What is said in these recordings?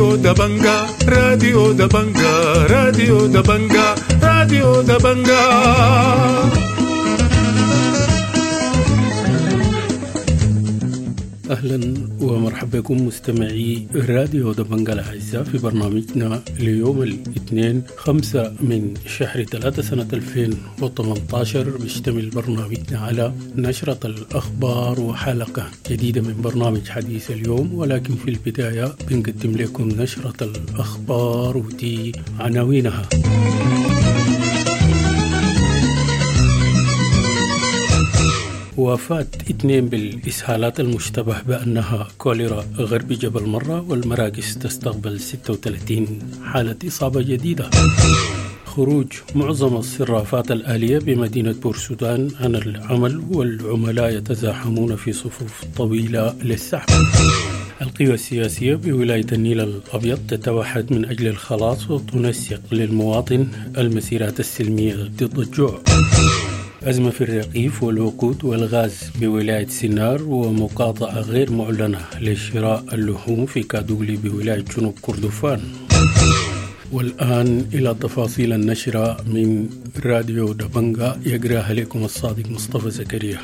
راديو دبنجا راديو دبنجا راديو دبنجا راديو دبنجا. أهلا ومرحبا بكم مستمعي راديو دبنجا الأعزاء في برنامجنا ليوم الاثنين 5 من شهر 3 سنة 2018. بيشتمل برنامجنا على نشرة الأخبار وحلقة جديدة من برنامج حديث اليوم، ولكن في البداية بنقدم لكم نشرة الأخبار ودي عناوينها. وفاة 2 بالإسهالات المشتبه بأنها كوليرا غرب جبل مرة، والمراكز تستقبل 36 حالة إصابة جديدة. خروج معظم الصرافات الآلية بمدينة بورسودان عن العمل، والعملاء يتزاحمون في صفوف طويلة للسحب. القوى السياسية بولاية النيل الأبيض تتوحد من أجل الخلاص وتنسق للمواطن المسيرات السلمية ضد الجوع. أزمة في الرقيف والوقود والغاز بولاية سينار، ومقاطعة غير معلنة لشراء اللحوم في كادوغلي بولاية جنوب كردفان. والآن إلى تفاصيل النشرة من راديو دبنجا، يقرأها لكم الصادق مصطفى زكريا.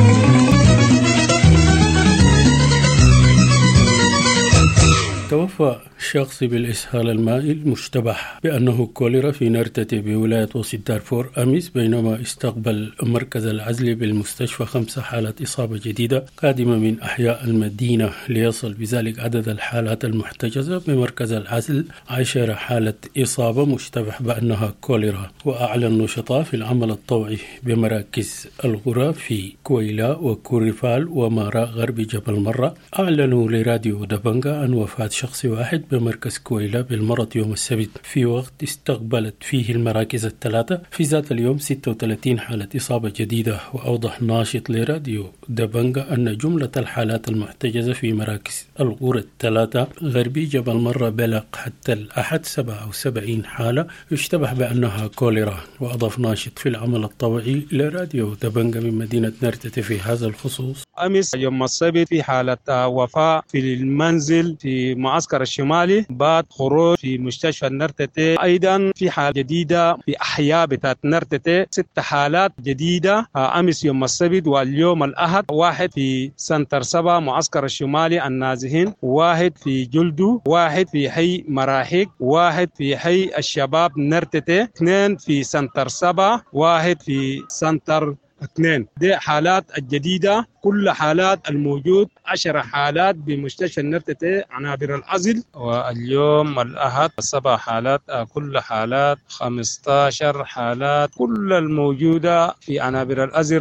توفى شخص بالإسهال المائي المشتبه بأنه كوليرا في نرتة بولاية وسط دارفور أمس، بينما استقبل مركز العزل بالمستشفى 5 حالات إصابة جديدة قادمة من أحياء المدينة، ليصل بذلك عدد الحالات المحتجزة بمركز العزل 10 حالة إصابة مشتبه بأنها كوليرا. وأعلن النشطاء في العمل الطوعي بمراكز الغرة في كويلا وكوريفال ومارا غرب جبل مرة أعلنوا لراديو دبنجا عن وفاة شخص واحد بمركز كويلا بالمرض يوم السبت، في وقت استقبلت فيه المراكز الثلاثة في ذات اليوم 36 حالة إصابة جديدة. وأوضح ناشط لراديو دبنجا أن جملة الحالات المحتجزة في مراكز الغورة الثلاثة غربي جبل مرة بلغ حتى الأحد 77 حالة يشتبه بأنها كوليرا. وأضاف ناشط في العمل الطوعي لراديو دبنجا من مدينة نرتة في هذا الخصوص: أمس يوم السبت في حالة وفاة في المنزل في معسكر الشمالي، بعد خروج في مستشفى نرتة. أيضا في حالة جديدة في أحياء بتاعت نرتة 6 حالات جديدة أمس يوم السبت واليوم الأحد، 1 في سنتر 7 معسكر الشمالي النازحين، 1 في جلدو، 1 في حي مراحيق، 1 في حي الشباب نرتة، 2 في سنتر 7، 1 في سنتر 2. دي حالات الجديدة. كل حالات الموجود 10 حالات بمستشفى النرتة عنابر العزل. واليوم الأحد 7 حالات، كل حالات 15 حالات. كل الموجودة في عنابر العزل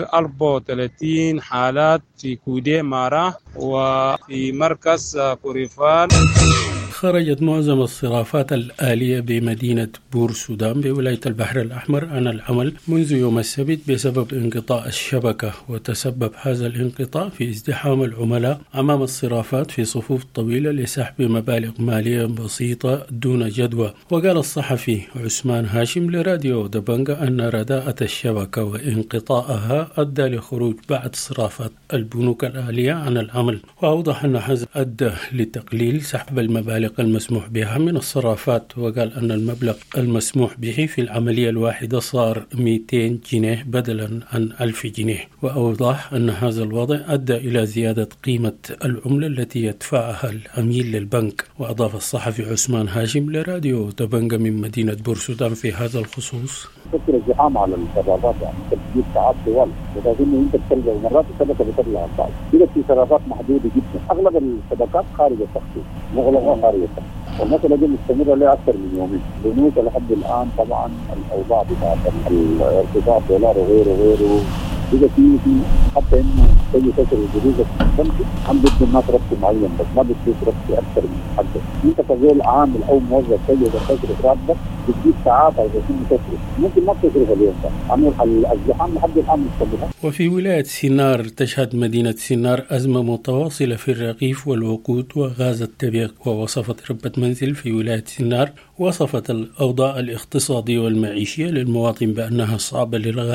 34 حالات في كودي مارا وفي مركز كوريفان. خرجت معظم الصرافات الآلية بمدينة بورسودان بولاية البحر الأحمر عن العمل منذ يوم السبت بسبب انقطاع الشبكة، وتسبب هذا الانقطاع في ازدحام العملاء أمام الصرافات في صفوف طويلة لسحب مبالغ مالية بسيطة دون جدوى. وقال الصحفي عثمان هاشم لراديو دبنجا أن رداءة الشبكة وانقطاعها أدى لخروج بعض صرافات البنوك الآلية عن العمل. وأوضح أن هذا أدى لتقليل سحب المبالغ المسموح بها من الصرافات. وقال أن المبلغ المسموح به في العملية الواحدة صار 200 جنيه بدلا عن 1000 جنيه. وأوضح أن هذا الوضع أدى إلى زيادة قيمة العملة التي يدفعها العميل للبنك. وأضاف الصحفي عثمان هاشم لراديو دبنجا من مدينة بورسودان في هذا الخصوص: تكثر الزحام على الصرافات، يعني تجيب ساعات طوال، ولكن انت بتلقى مرات الشبكه بتطلع بعض كده في صرافات محدوده جدا. اغلب الشبكات خارج التخطيط، مغلقه خارج التخطيط، والمساله دي مستمره لاكثر من يومين. بنوك لحد الان طبعا الاوضاع بتاعت الارتفاع الدولار وغيره بقى في حتى انه تجي تشتري الجديد البنكي عم بده الناس ربط معين، بس ما بده ربط اكثر من حده. انت كغير عامل او موظف تجي تصرف راتبك بتجيب ساعات او تصرف، ممكن ما تصرف اليوم ده. عامل الزحام لحد الان مستمر. وفي ولاية سينار تشهد مدينة سينار أزمة متواصلة في الرغيف والوقود وغاز الطبيعي. ووصفت ربة منزل في ولاية سينار وصفت الأوضاع الاقتصادية والمعيشية للمواطن بأنها صعبة للغاية،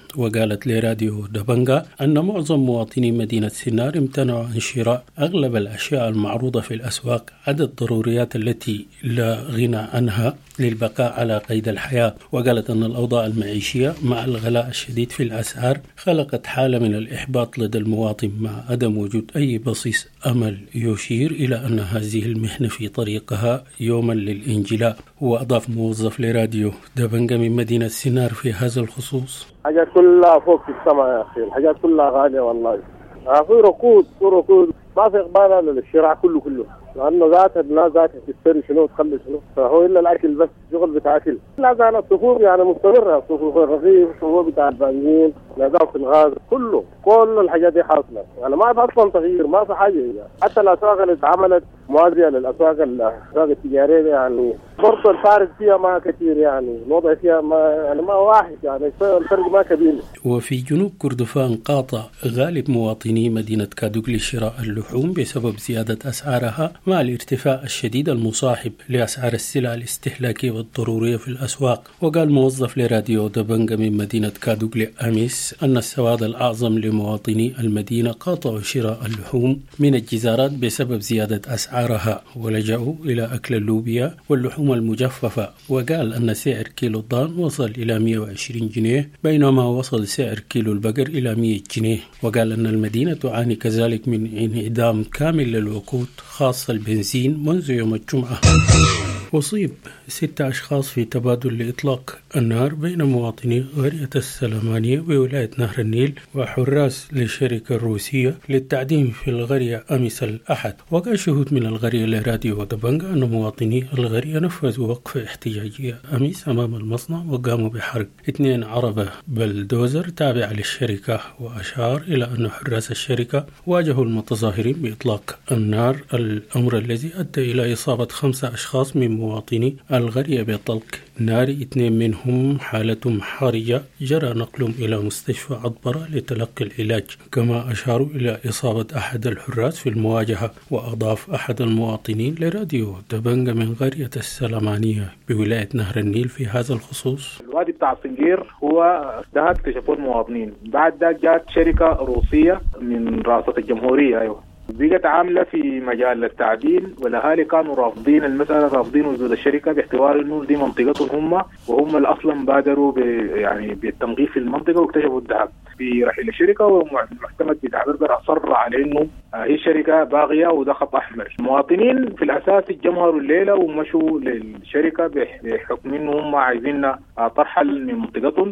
وقالت لراديو دبنجا أن معظم مواطني مدينة سنار امتنعوا عن شراء أغلب الأشياء المعروضة في الأسواق عدا الضروريات التي لا غنى عنها للبقاء على قيد الحياة. وقالت أن الأوضاع المعيشية مع الغلاء الشديد في الأسعار خلقت حالة من الإحباط لدى المواطن مع عدم وجود أي بصيص أمل يشير إلى أن هذه المحنة في طريقها يوما للانجلاء. وأضاف موظف لراديو دبنجا من مدينة سنار في هذا الخصوص: الحاجات كلها فوق في السماء يا أخي، الحاجات كلها غالية والله. في ركود ما في إقبال للشراء كله لأنه ذات الناس ذاتها تشتري شنو تخلي شنو، فهو إلا الأكل بس، شغل بتاع أكل. لا زال الصفوف يعني مستمرة، صفوف الرغيف، صفوف بتاع البنزين، نظام في الغاز، كل الحاجات دي حاصلة. يعني ما في أصلا تغيير، ما في حاجة يعني. حتى الأسواق اللي اتعملت موازية للأسواق التجارية يعني برضه الفارق فيها ما كثير، يعني الوضع فيها ما واحد، يعني الفرق ما كبير. وفي جنوب كردفان قاطع غالب مواطني مدينة كادوغلي شراء اللحوم بسبب زيادة أسعارها مع الارتفاع الشديد المصاحب لأسعار السلع الاستهلاكية والضرورية في الأسواق. وقال موظف لراديو دبنجا من مدينة كادوغلي أميس أن السواد الأعظم لمواطني المدينة قاطعوا شراء اللحوم من الجزارات بسبب زيادة أسعارها ولجأوا إلى أكل اللوبيا واللحوم المجففة. وقال أن سعر كيلو الضان وصل إلى 120 جنيه بينما وصل سعر كيلو البقر إلى 100 جنيه. وقال أن المدينة تعاني كذلك من انعدام كامل للوقود خاصة البنزين منذ يوم الجمعة. أصيب 6 أشخاص في تبادل لإطلاق النار بين مواطني قرية السلمانية بولاية نهر النيل وحراس للشركة الروسية للتعدين في القرية أمس الأحد. وقال شهود من القرية لراديو دبنجا أن مواطني القرية نفذوا وقفة احتجاجية أمس أمام المصنع وقاموا بحرق 2 عربة بلدوزر تابعة للشركة. وأشار إلى أن حراس الشركة واجهوا المتظاهرين بإطلاق النار، الأمر الذي أدى إلى إصابة 5 أشخاص من مواطني القرية بطلق نار، 2 منهم حالتهم حرجة جرى نقلهم إلى مستشفى عطبرة لتلقي العلاج. كما أشاروا إلى إصابة أحد الحراس في المواجهة. وأضاف أحد المواطنين لراديو دبنجا من قرية السلمانية بولاية نهر النيل في هذا الخصوص: الوادي بتاع الصنجير هو ده اكتشفوه المواطنين، بعد ده جات شركة روسية من رئاسة الجمهورية بقت عاملة في مجال التعدين، والأهالي كانوا رافضين المسألة، رافضين وجود الشركة باعتبار إنه دي منطقتهم هم، وهم اللي أصلا بادروا يعني بالتنظيف في المنطقة واكتشفوا الذهب برحيل الشركة. ومعتمد بتعبير أصر على إنه هي شركة باغية وده خط أحمر. المواطنين في الأساس اتجمهروا الليلة ومشوا للشركة بحكم إنه هم عايزين ترحل من منطقتهم،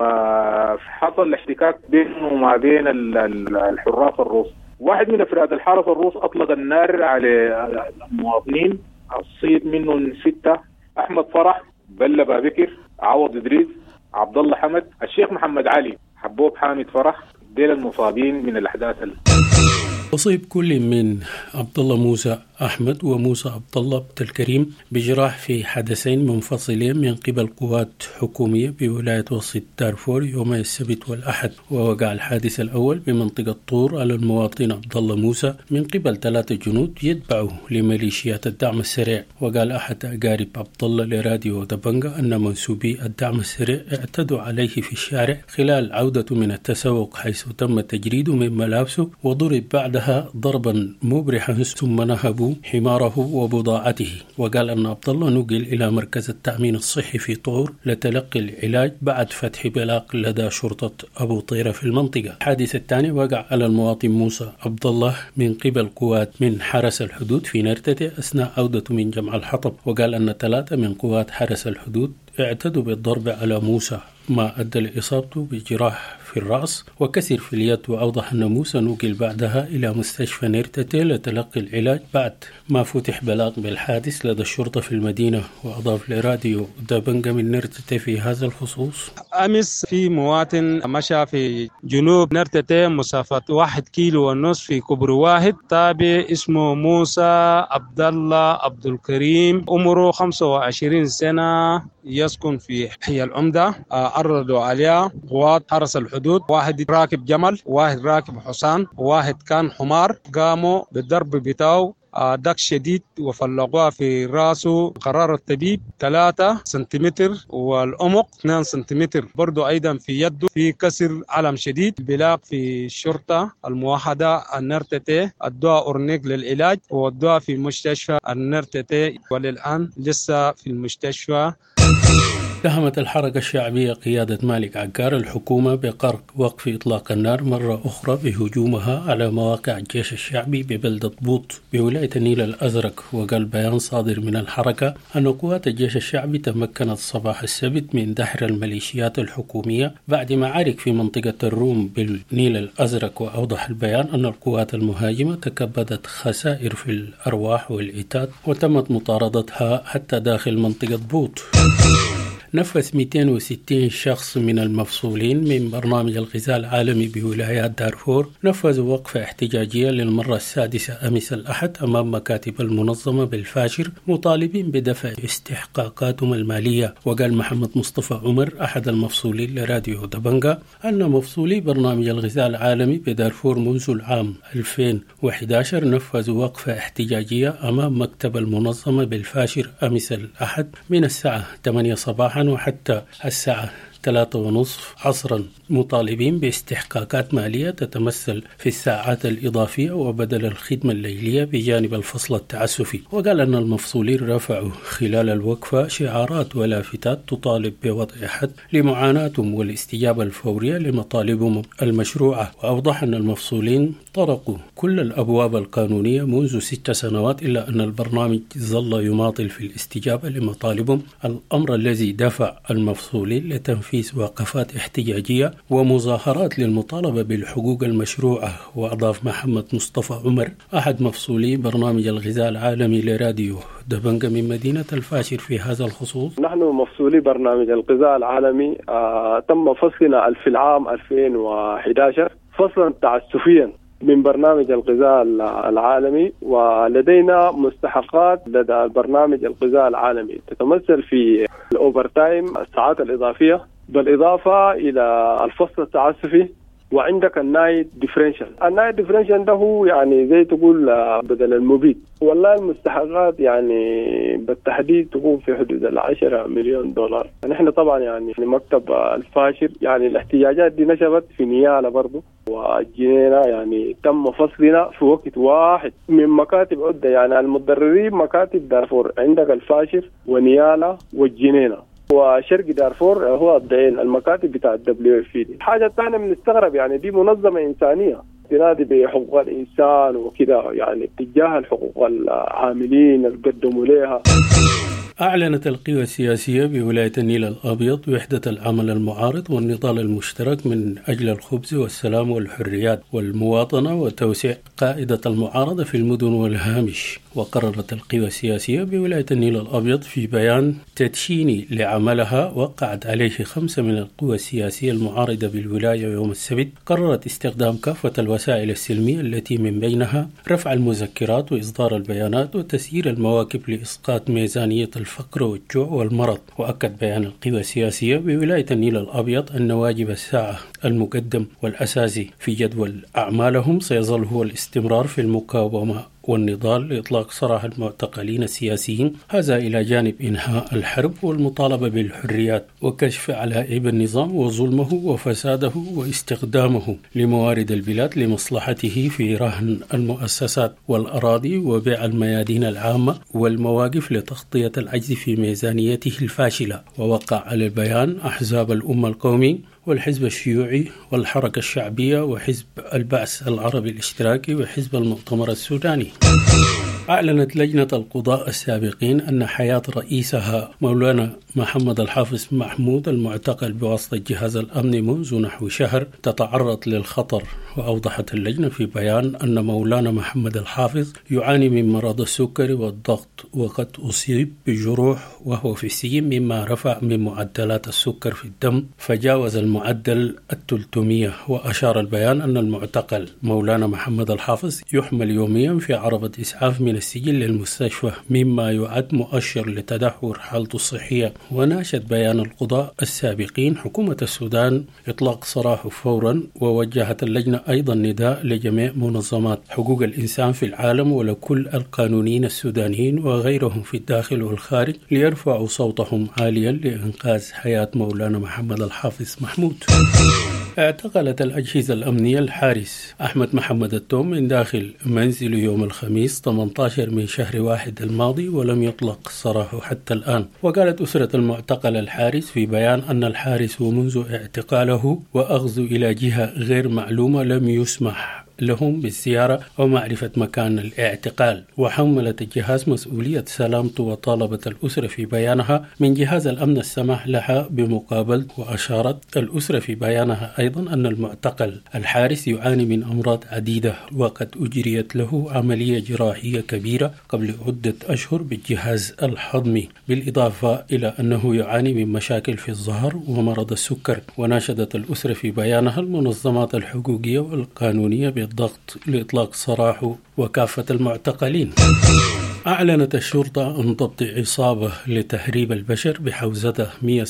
وحصل احتكاك بينه وما بين الحراس الروس. واحد من أفراد الحرس الروس أطلق النار على المواطنين، أصيب منهم 6: أحمد فرح، بلة بابكر، عوض إدريس، عبد الله حمد، الشيخ محمد علي، حبوب حامد فرح، ديل المصابين من الأحداث. أصيب كل من عبد الله موسى أحمد وموسى عبد الله عبد الكريم بجراح في حدثين منفصلين من قبل قوات حكومية بولاية وسط دارفور يوم السبت والأحد. ووقع الحادث الأول بمنطقة طور على المواطن عبد الله موسى من قبل 3 جنود يتبعوا لميليشيات الدعم السريع. وقال أحد أقارب عبد الله لراديو دبنجا أن منسوبي الدعم السريع اعتدوا عليه في الشارع خلال عودته من التسوق، حيث تم تجريده من ملابسه وضرب بعدها ضربا مبرحا ثم نهبوا حماره وبضاعته. وقال أن عبد الله نقل إلى مركز التأمين الصحي في طور لتلقي العلاج بعد فتح بلاغ لدى شرطة أبو طيرة في المنطقة. الحادث الثاني وقع على المواطن موسى عبد الله من قبل قوات من حرس الحدود في نرتة أثناء عودته من جمع الحطب. وقال أن 3 من قوات حرس الحدود اعتدوا بالضرب على موسى ما أدى لإصابته بجراح في الرأس وكسر في اليد. وأوضح أن موسى نقل بعدها إلى مستشفى نيرتة لتلقي العلاج بعد ما فتح بلاغ بالحادث لدى الشرطة في المدينة. وأضاف لراديو دبنجا من نيرتة في هذا الخصوص: أمس في مواطن مشى في جنوب نيرتة مسافة 1.5 كيلو في كبر واحد، تابع اسمه موسى عبد الله عبد الكريم، عمره 25 سنة، يسكن في حي العمدة. عرضوا عليها قوات حرس الحدود، واحد راكب جمل، واحد راكب حصان، واحد كان حمار، قاموا بالضرب بتاعه دك شديد وفلقوها في راسه. قرار الطبيب 3 سنتيمتر والعمق 2 سنتيمتر. برضو أيضا في يده في كسر علم شديد. بلاغ في الشرطة الموحدة النرتتي، الدواء أورنيك للعلاج والدواء في مستشفى النرتتي، وللآن لسه في المستشفى. اتهمت الحركة الشعبية قيادة مالك عقار الحكومة بوقف إطلاق النار مرة أخرى بهجومها على مواقع الجيش الشعبي ببلدة بوط بولاية النيل الأزرق. وقال بيان صادر من الحركة أن قوات الجيش الشعبي تمكنت صباح السبت من دحر الميليشيات الحكومية بعد معارك في منطقة الروم بالنيل الأزرق. وأوضح البيان أن القوات المهاجمة تكبدت خسائر في الأرواح والعتاد وتمت مطاردتها حتى داخل منطقة بوط. نفذ 260 شخص من المفصولين من برنامج الغذاء العالمي بولايات دارفور نفذوا وقفة احتجاجية للمرة السادسة أمس الأحد أمام مكاتب المنظمة بالفاشر مطالبين بدفع استحقاقاتهم المالية. وقال محمد مصطفى عمر أحد المفصولين لراديو دبنجا أن مفصولي برنامج الغذاء العالمي بدارفور منذ العام 2011 نفذوا وقفة احتجاجية أمام مكتب المنظمة بالفاشر أمس الأحد من الساعة 8 صباحا وحتى الساعة 3:30 عصرا مطالبين باستحقاقات مالية تتمثل في الساعات الإضافية وبدل الخدمة الليلية بجانب الفصل التعسفي. وقال أن المفصولين رفعوا خلال الوقفة شعارات ولافتات تطالب بوضع حد لمعاناتهم والاستجابة الفورية لمطالبهم المشروعة. وأوضح أن المفصولين طرقوا كل الأبواب القانونية منذ 6 سنوات إلا أن البرنامج ظل يماطل في الاستجابة لمطالبهم، الأمر الذي دفع المفصولين لتنفيذ وقفات احتجاجية ومظاهرات للمطالبة بالحقوق المشروعة. وأضاف محمد مصطفى عمر أحد مفصولي برنامج الغذاء العالمي لراديو دبنجا من مدينة الفاشر في هذا الخصوص: نحن مفصولي برنامج الغذاء العالمي تم فصلنا في العام 2011 فصلا تعسفيا من برنامج الغذاء العالمي، ولدينا مستحقات لدى برنامج الغذاء العالمي تتمثل في الأوفر تايم، الساعات الإضافية، بالإضافة إلى الفصل التعسفي. وعندك النايت ديفرنشال. النايت ديفرنشال ده هو يعني زي تقول بدل المبيد. والله المستحقات يعني بالتحديد تكون في حدود 10 مليون دولار. نحن طبعا يعني مكتب الفاشر يعني الاحتجاجات دي نشبت في نيالة برضو والجنينة، يعني تم فصلنا في وقت واحد من مكاتب عدة، يعني المتضررين مكاتب دارفور، عندك الفاشر ونيالة والجنينة وشرق دارفور هو الضعين المكاتب بتاع WFP دي. حاجة ثانية بنستغرب يعني دي منظمة إنسانية تنادي بحقوق الإنسان وكده، يعني اتجاه الحقوق العاملين اللي قدموا لها. أعلنت القوى السياسية بولاية النيل الأبيض وحدة العمل المعارض والنضال المشترك من أجل الخبز والسلام والحريات والمواطنة وتوسيع قاعدة المعارضة في المدن والهامش. وقررت القوى السياسية بولاية النيل الأبيض في بيان تدشيني لعملها وقعت عليه 5 من القوى السياسية المعارضة بالولاية يوم السبت، قررت استخدام كافة الوسائل السلمية التي من بينها رفع المذكرات وإصدار البيانات وتسيير المواقف لإسقاط ميزانية الفقر والجوع والمرض. وأكد بيان القوى السياسية بولاية النيل الأبيض أن واجب الساعة المقدم والأساسي في جدول أعمالهم سيظل هو الاستمرار في المقاومة والنضال لإطلاق سراح المعتقلين السياسيين، هذا إلى جانب إنهاء الحرب والمطالبة بالحريات وكشف علائب النظام وظلمه وفساده واستخدامه لموارد البلاد لمصلحته في رهن المؤسسات والأراضي وبيع الميادين العامة والمواقف لتغطية العجز في ميزانيته الفاشلة. ووقع على البيان أحزاب الأمة القومي والحزب الشيوعي والحركة الشعبية وحزب البعث العربي الاشتراكي وحزب المؤتمر السوداني. أعلنت لجنة القضاء السابقين أن حياة رئيسها مولانا محمد الحافظ محمود المعتقل بواسطة جهاز الأمن منذ نحو شهر تتعرض للخطر. وأوضحت اللجنة في بيان أن مولانا محمد الحافظ يعاني من مرض السكري والضغط وقد أصيب بجروح وهو في السجن، مما رفع من معدلات السكر في الدم فجاوز المعدل 300. وأشار البيان أن المعتقل مولانا محمد الحافظ يحمل يوميا في عربة إسعاف من السجن للمستشفى مما يعد مؤشر لتدهور حالته الصحية. وناشد بيان القضاء السابقين حكومة السودان إطلاق سراحه فورا، ووجهت اللجنة أيضا نداء لجميع منظمات حقوق الإنسان في العالم ولكل القانونيين السودانيين وغيرهم في الداخل والخارج ليرفعوا صوتهم عاليا لإنقاذ حياة مولانا محمد الحافظ محمود. اعتقلت الأجهزة الأمنية الحارس أحمد محمد التوم من داخل منزله يوم الخميس 18 من شهر 1 الماضي ولم يطلق سراحه حتى الآن. وقالت أسرة المعتقل الحارس في بيان أن الحارس ومنذ اعتقاله وأخذه إلى جهة غير معلومة لم يسمح لهم بالزيارة أو معرفة مكان الاعتقال، وحملت الجهاز مسؤولية سلامته. وطالبت الأسرة في بيانها من جهاز الأمن السماح لها بمقابلة. وأشارت الأسرة في بيانها أيضا أن المعتقل الحارس يعاني من أمراض عديدة وقد أجريت له عملية جراحية كبيرة قبل عدة أشهر بالجهاز الهضمي، بالإضافة إلى أنه يعاني من مشاكل في الظهر ومرض السكر. وناشدت الأسرة في بيانها المنظمات الحقوقية والقانونية بالضغط لإطلاق سراحه وكافة المعتقلين. أعلنت الشرطة عن ضبط عصابة لتهريب البشر بحوزة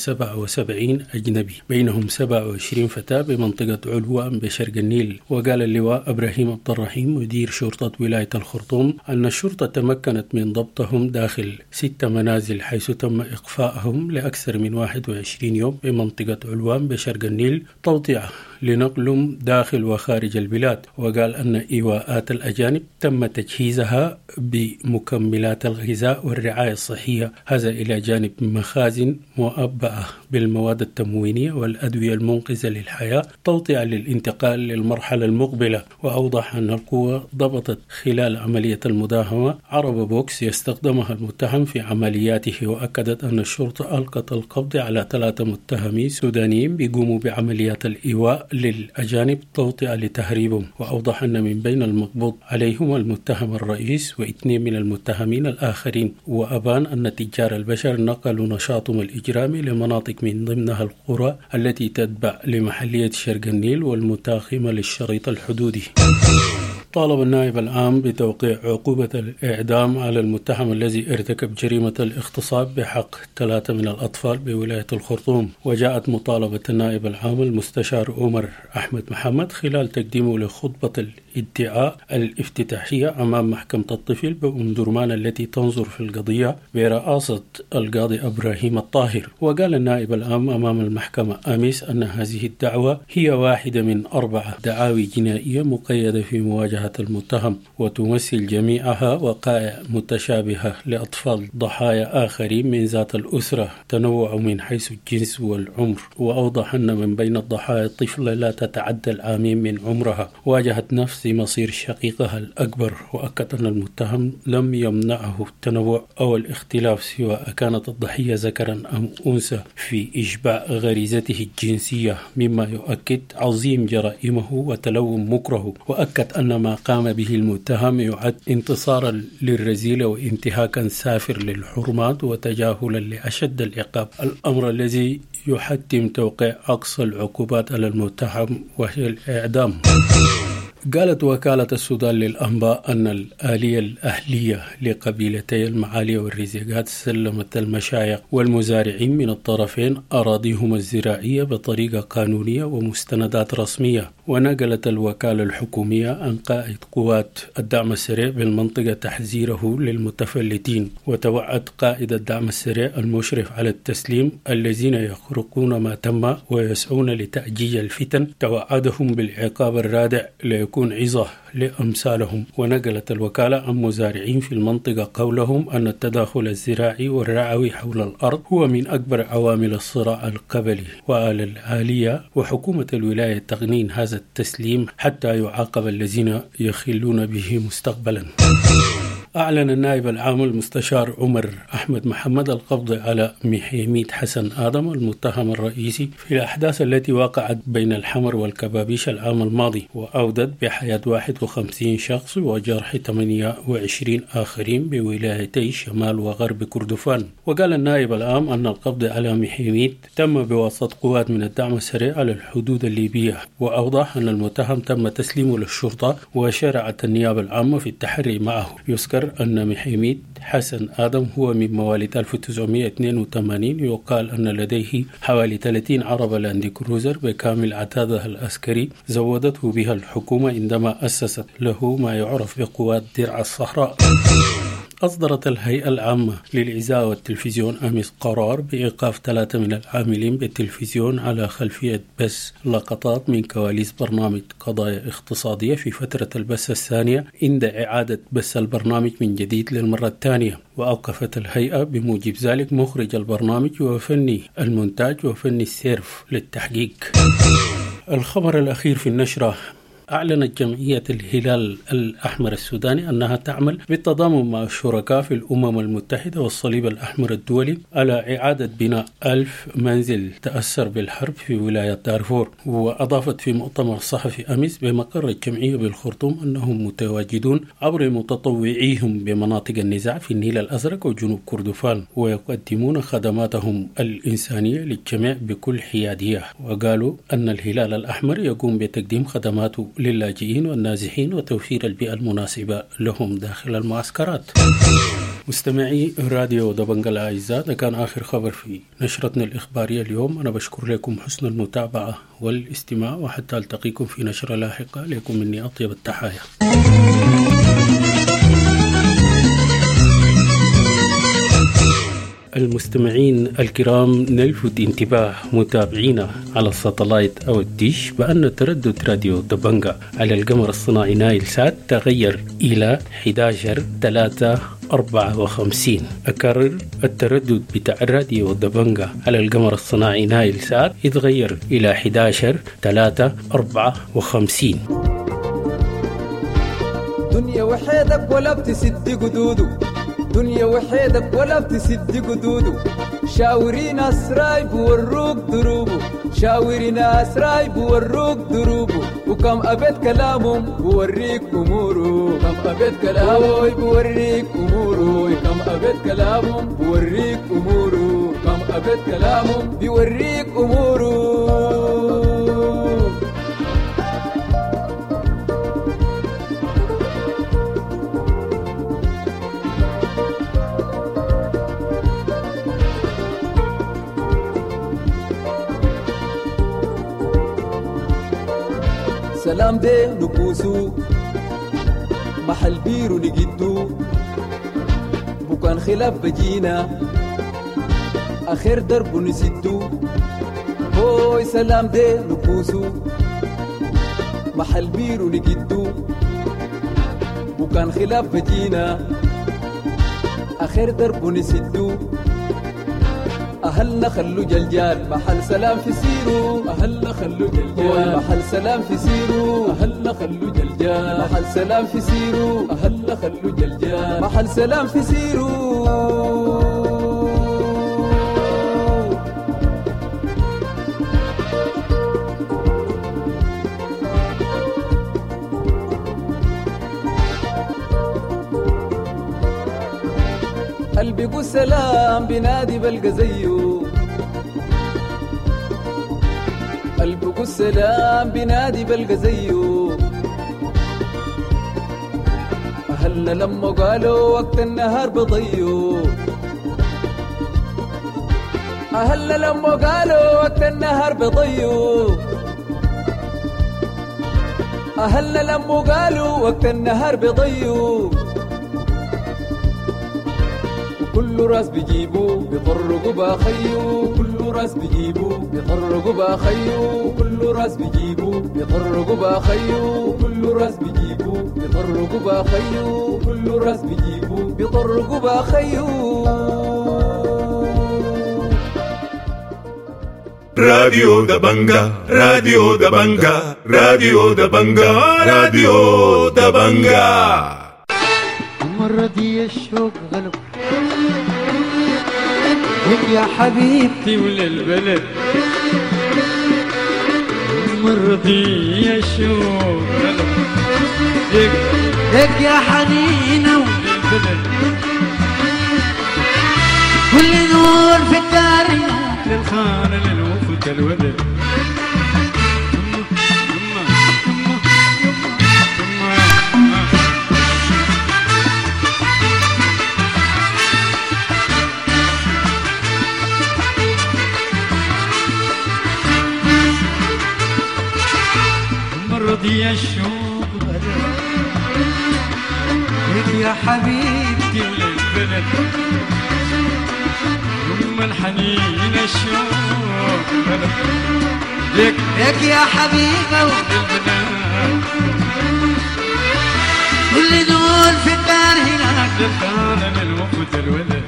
177 أجنبي بينهم 27 فتاة بمنطقة علوان بشرق النيل. وقال اللواء إبراهيم عبد الرحيم مدير شرطة ولاية الخرطوم أن الشرطة تمكنت من ضبطهم داخل 6 منازل حيث تم إخفائهم لأكثر من 21 يوم بمنطقة علوان بشرق النيل توطئة لنقلهم داخل وخارج البلاد. وقال أن إيواءات الأجانب تم تجهيزها بمكملات الغذاء والرعاية الصحية، هذا إلى جانب مخازن مؤبأة بالمواد التموينية والأدوية المنقذة للحياة توطئة للانتقال للمرحلة المقبلة. وأوضح أن القوة ضبطت خلال عملية المداهمة عربة بوكس يستخدمها المتهم في عملياته. وأكدت أن الشرطة ألقت القبض على 3 متهمين سودانيين بيقوموا بعمليات الإيواء للأجانب توطئة لتهريبهم. وأوضح أن من بين المقبوض عليهم المتهم الرئيس و2 من المتهمين الآخرين. وأبان أن تجار البشر نقلوا نشاطهم الإجرامي لمناطق من ضمنها القرى التي تتبع لمحلية شرق النيل والمتاخمة للشريط الحدودي. طالب النائب العام بتوقيع عقوبة الإعدام على المتهم الذي ارتكب جريمة الاغتصاب بحق 3 من الأطفال بولاية الخرطوم. وجاءت مطالبة النائب العام المستشار عمر أحمد محمد خلال تقديمه لخطبة الادعاء الافتتاحية أمام محكمة الطفل بأم درمان التي تنظر في القضية برئاسة القاضي إبراهيم الطاهر. وقال النائب العام أمام المحكمة أمس أن هذه الدعوة هي واحدة من 4 دعاوي جنائية مقيدة في مواجهة المتهم، وتمثل جميعها وقائع متشابهة لأطفال ضحايا آخرين من ذات الأسرة تنوع من حيث الجنس والعمر. وأوضح أن من بين الضحايا طفلة لا تتعدى العامين من عمرها واجهت نفس مصير شقيقها الأكبر. وأكد أن المتهم لم يمنعه التنوع أو الاختلاف سواء كانت الضحية ذكرا أم أنثى في إشباع غريزته الجنسية، مما يؤكد عظيم جرائمه وتلون مكره. وأكد أن ما قام به المتهم يعد انتصارا للرذيلة وانتهاكا سافر للحرمات وتجاهلا لأشد العقاب، الأمر الذي يحتم توقيع أقصى العقوبات على المتهم وهي الإعدام. قالت وكالة السودان للأنباء أن الآلية الأهلية لقبيلتي المعالية والرزيقات سلمت المشايخ والمزارعين من الطرفين أراضيهم الزراعية بطريقة قانونية ومستندات رسمية. ونقلت الوكالة الحكومية عن قائد قوات الدعم السريع بالمنطقة تحذيره للمتفلتين. وتوعد قائد الدعم السريع المشرف على التسليم الذين يخرقون ما تم ويسعون لتأجيج الفتن، توعدهم بالعقاب الرادع ليكون عظة لأمثالهم. ونقلت الوكالة عن مزارعين في المنطقة قولهم أن التداخل الزراعي والرعوي حول الأرض هو من أكبر عوامل الصراع القبلي، وعلى الآلية وحكومة الولاية تغنين هذا التسليم حتى يعاقب الذين يخلون به مستقبلا. أعلن النائب العام المستشار عمر أحمد محمد القبض على محيميد حسن آدم المتهم الرئيسي في الأحداث التي وقعت بين الحمر والكبابيش العام الماضي، وأودت بحياة 51 شخص وجرح 28 آخرين بولايتي شمال وغرب كردفان. وقال النائب العام أن القبض على محيميد تم بواسطة قوات من الدعم السريع على الحدود الليبية. وأوضح أن المتهم تم تسليمه للشرطة وشرعت النيابة العامة في التحري معه. يذكر ذكر أن محمد حسن آدم هو من مواليد 1982، يقال أن لديه حوالي 30 عربة لاند كروزر بكامل عتادها العسكري زودته بها الحكومة عندما أسست له ما يعرف بقوات درع الصحراء. أصدرت الهيئة العامة للإذاعة والتلفزيون أمس قرار بإيقاف 3 من العاملين بالتلفزيون على خلفية بث لقطات من كواليس برنامج قضايا اقتصادية في فترة البث الثانية عند إعادة بث البرنامج من جديد للمرة الثانية. وأوقفت الهيئة بموجب ذلك مخرج البرنامج وفني المونتاج وفني السيرف للتحقيق. الخبر الأخير في النشرة: أعلنت جمعية الهلال الأحمر السوداني أنها تعمل بالتضامن مع الشركاء في الأمم المتحدة والصليب الأحمر الدولي على إعادة بناء 1000 منزل تأثر بالحرب في ولاية دارفور. وأضافت في مؤتمر صحفي أمس بمقر الجمعية بالخرطوم أنهم متواجدون عبر متطوعيهم بمناطق النزاع في النيل الأزرق وجنوب كردفان، ويقدمون خدماتهم الإنسانية للجميع بكل حيادية. وقالوا أن الهلال الأحمر يقوم بتقديم خدماته للاجئين والنازحين وتوفير البيئة المناسبة لهم داخل المعسكرات. مستمعي راديو دبنجة الأعزاء، ده كان آخر خبر في نشرتنا الإخبارية اليوم. أنا بشكر لكم حسن المتابعة والاستماع، وحتى ألتقيكم في نشرة لاحقة. لكم مني أطيب التحايا. المستمعين الكرام، نلفت انتباه متابعينا على الساتلايت أو الديش بأن تردد راديو دبنجة على القمر الصناعي نايل سات تغير إلى 11:354. أكرر، التردد بتاع راديو دبنجة على القمر الصناعي نايل سات يتغير إلى 11:354. دنيا وحيدك ولا بتسد قدوده، دنيا وحيدك ولا بتسد قدوده، شاوري ناس راي بوروك دروبه، شاوري ناس راي بوروك دروبه، وكم أبد كلامهم بوريك أموره، كم أبد كلامهم بوريك أموره، كم أبد كلامهم بوريك أموره، كم أبد كلامهم بوريك أموره. سلام ده نبوسو محل بيرو نجدو، بكان خلاف بجينا آخر درب نسدو. هوي سلام ده نبوسو محل بيرو نجدو، بكان خلاف بجينا آخر درب نسدو. أهلنا خلو جلجال محل سلام في سيرو، أهلنا خلو جلجال محل سلام في سيرو، أهلنا خلو جلجال محل سلام في سيرو، أهلنا خلو جلجال محل سلام في سيرو. قلبي قو سلام بنادي بلقى زيه، قلبي قو سلام بنادي بلقى زيه. أهلنا لما قالوا وقت النهار بضيو، أهلنا لما قالوا وقت النهار بضيو، أهلنا لما قالوا وقت النهار بضيو. كل راس بيجيبوا بيطرقوا باخيو، كل راس بيجيبوا بيطرقوا باخيو، كل راس بيجيبوا بيطرقوا باخيو، كل راس بيجيبوا بيطرقوا باخيو، كل راس بيجيبوا بيطرقوا باخيو. راديو دبنجة، راديو دبنجة، راديو دبنجة، راديو دبنجة. مرة دي الشوق غلب هيك يا حبيبتي وللبلد، مرة دي الشوق غلب هيك يا حنينة وللبلد، كل نور في الدار للخانة للوفد الودد. البلد ليك يا حبيبتي وللبلد ثم الحنين الشوق ليك يا حبيبة وللبلد كل دول في الدار هناك للخالة للوفد الولد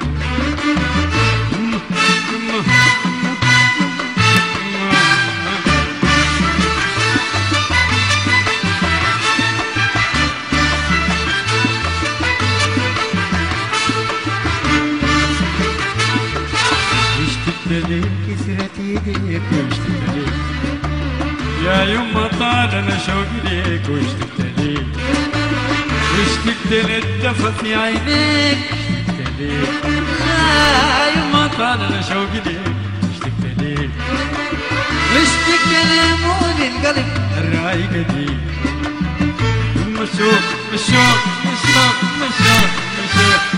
ليك كسرت ايديك واشتقت ليك يا يما طال انا شوقي ليك واشتقت ليك واشتقت للدفى في عينيك اشتقت ليك يا يما طال انا شوقي ليك اشتقت ليك واشتقت لمود القلب الرايقة دي مشوق مشوق مشوق مشوق مشوق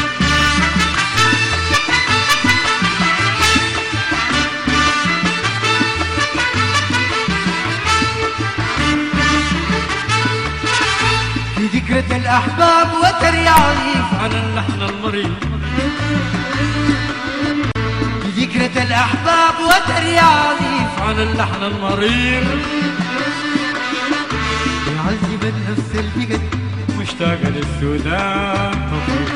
ذكرة الأحباب وتر عريف على اللحن المريض ذكرة الأحباب وتر عريف على اللحن المريض يعذب النفس البقد مشتاقة للسودان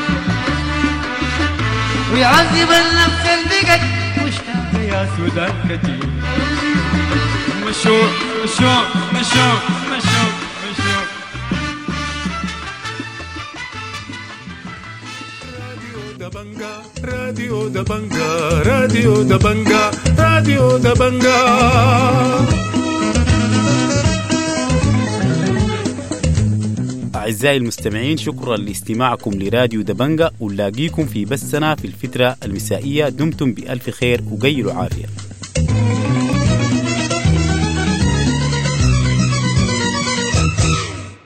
ويعذب النفس البقد مشتاقة يا سودان كتير مشوق مشوق مشوق مشوق مشوق راديو دبنجا راديو دبنجا راديو دبنجا. أعزائي المستمعين، شكرا لاستماعكم لراديو دبنجا، ونلاقيكم في بثنا في الفترة المسائية. دمتم بألف خير وقيلوا عافية.